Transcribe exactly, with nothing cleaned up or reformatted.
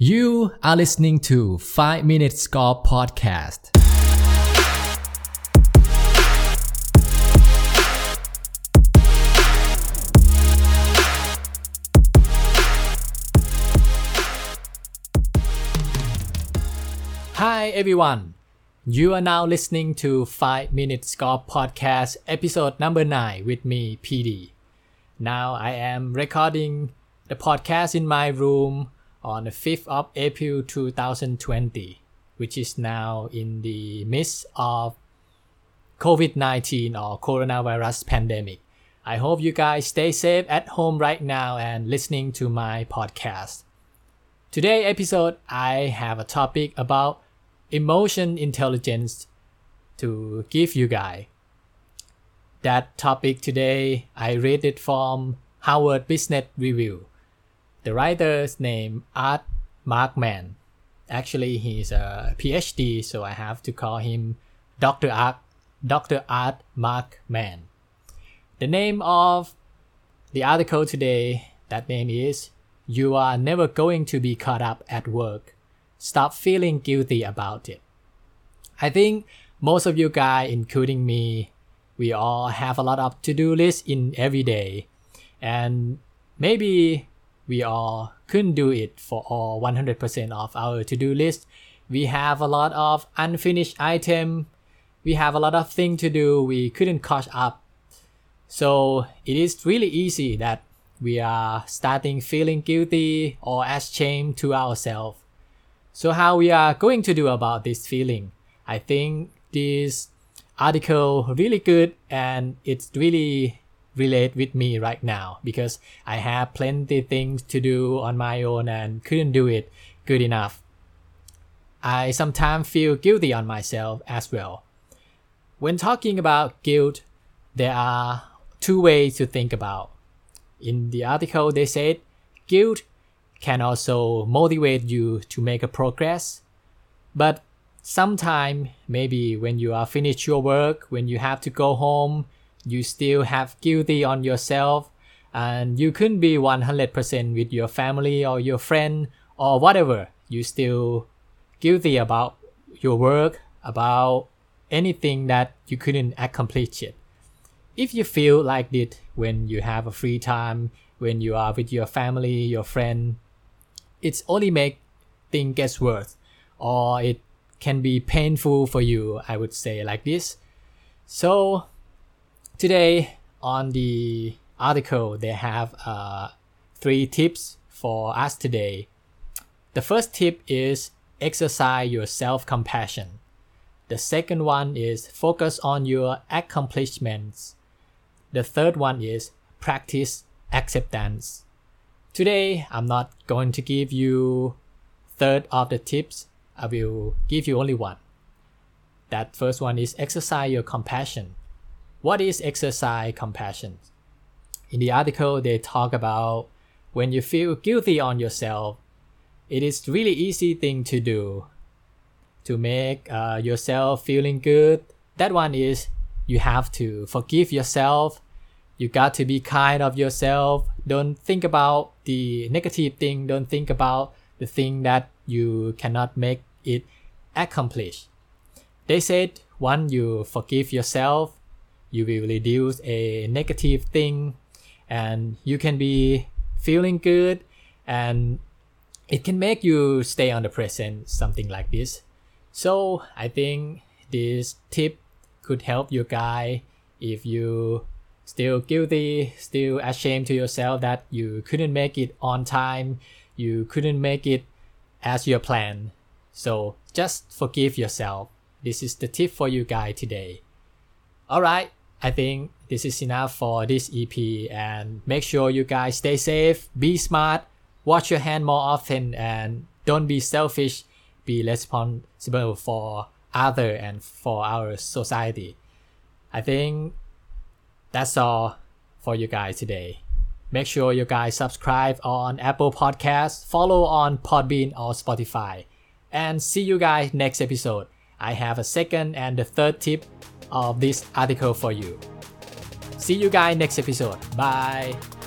You are listening to five minutes Golf Podcast. Hi everyone. You are now listening to five minutes Golf Podcast episode number nine with me, P D. Now I am recording the podcast in my room on the fifth of April two thousand twenty, which is now in the midst of covid nineteen or coronavirus pandemic. I hope you guys stay safe at home right now and listening to my podcast. Today's episode, I have a topic about emotion intelligence to give you guys. That topic today, I read it from Harvard Business Review. The writer's name Art Markman. Actually, he's a P H D, so I have to call him Doctor Art, Doctor Art Markman. The name of the article today, that name is You Are Never Going to Be Caught Up at Work. Stop feeling guilty about it. I think most of you guys, including me, we all have a lot of to-do lists in every day. And maybe we all couldn't do it for all one hundred percent of our to-do list. We have a lot of unfinished items. We have a lot of things to do. We couldn't catch up. So it is really easy that we are starting feeling guilty or ashamed to ourselves. So how we are going to do about this feeling? I think this article really good and it's really relate with me right now because I have plenty things to do on my own and couldn't do it good enough. I sometimes feel guilty on myself as well. When talking about guilt, there are two ways to think about. In the article, they said guilt can also motivate you to make a progress. But sometimes, maybe when you are finished your work, when you have to go home, you still have guilty on yourself and you couldn't be one hundred percent with your family or your friend or whatever. You still guilty about your work, about anything that you couldn't accomplish it. If you feel like this when you have a free time, when you are with your family, your friend, it's only make things get worse or it can be painful for you, I would say like this. So today on the article, they have uh, three tips for us today. The first tip is exercise your self-compassion. The second one is focus on your accomplishments. The third one is practice acceptance. Today, I'm not going to give you third of the tips. I will give you only one. That first one is exercise your compassion. What is exercise compassion? In the article, they talk about when you feel guilty on yourself, it is really easy thing to do to make uh, yourself feeling good. That one is you have to forgive yourself. You got to be kind of yourself. Don't think about the negative thing. Don't think about the thing that you cannot make it accomplish. They said once you forgive yourself, you will reduce a negative thing and you can be feeling good and it can make you stay on the present, something like this. So I think this tip could help you guys if you still guilty, still ashamed to yourself that you couldn't make it on time, you couldn't make it as your plan. So just forgive yourself. This is the tip for you guys today. Alright. I think this is enough for this E P and make sure you guys stay safe, be smart, wash your hand more often and don't be selfish, be responsible for others and for our society. I think that's all for you guys today. Make sure you guys subscribe on Apple Podcasts, follow on Podbean or Spotify and see you guys next episode. I have a second and the third tip of this article for you. See you guys next episode. Bye.